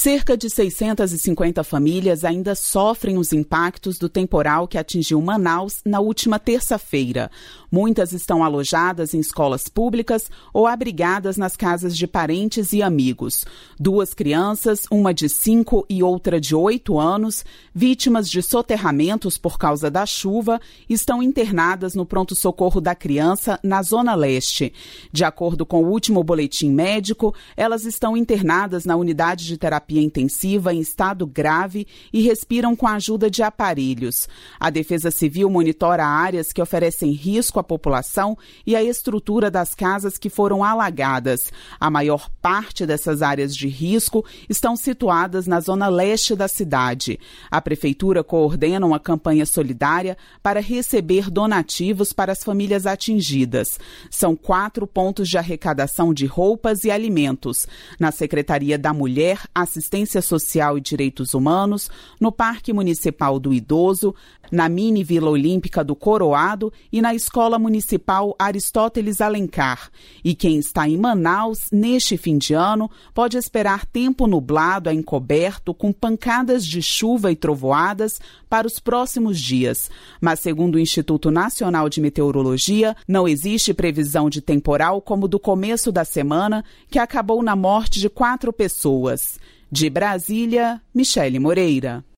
Cerca de 650 famílias ainda sofrem os impactos do temporal que atingiu Manaus na última terça-feira. Muitas estão alojadas em escolas públicas ou abrigadas nas casas de parentes e amigos. 2 crianças, uma de 5 e outra de 8 anos, vítimas de soterramentos por causa da chuva, estão internadas no pronto-socorro da criança na Zona Leste. De acordo com o último boletim médico, elas estão internadas na unidade de terapia intensiva em estado grave e respiram com a ajuda de aparelhos. A Defesa Civil monitora áreas que oferecem risco à população e à estrutura das casas que foram alagadas. A maior parte dessas áreas de risco estão situadas na zona leste da cidade. A Prefeitura coordena uma campanha solidária para receber donativos para as famílias atingidas. São 4 pontos de arrecadação de roupas e alimentos. Na Secretaria da Mulher, Assistência Social e Direitos Humanos, no Parque Municipal do Idoso, na Mini Vila Olímpica do Coroado e na Escola Municipal Aristóteles Alencar. E quem está em Manaus, neste fim de ano, pode esperar tempo nublado a encoberto com pancadas de chuva e trovoadas para os próximos dias. Mas, segundo o Instituto Nacional de Meteorologia, não existe previsão de temporal como do começo da semana, que acabou na morte de 4 pessoas. De Brasília, Michele Moreira.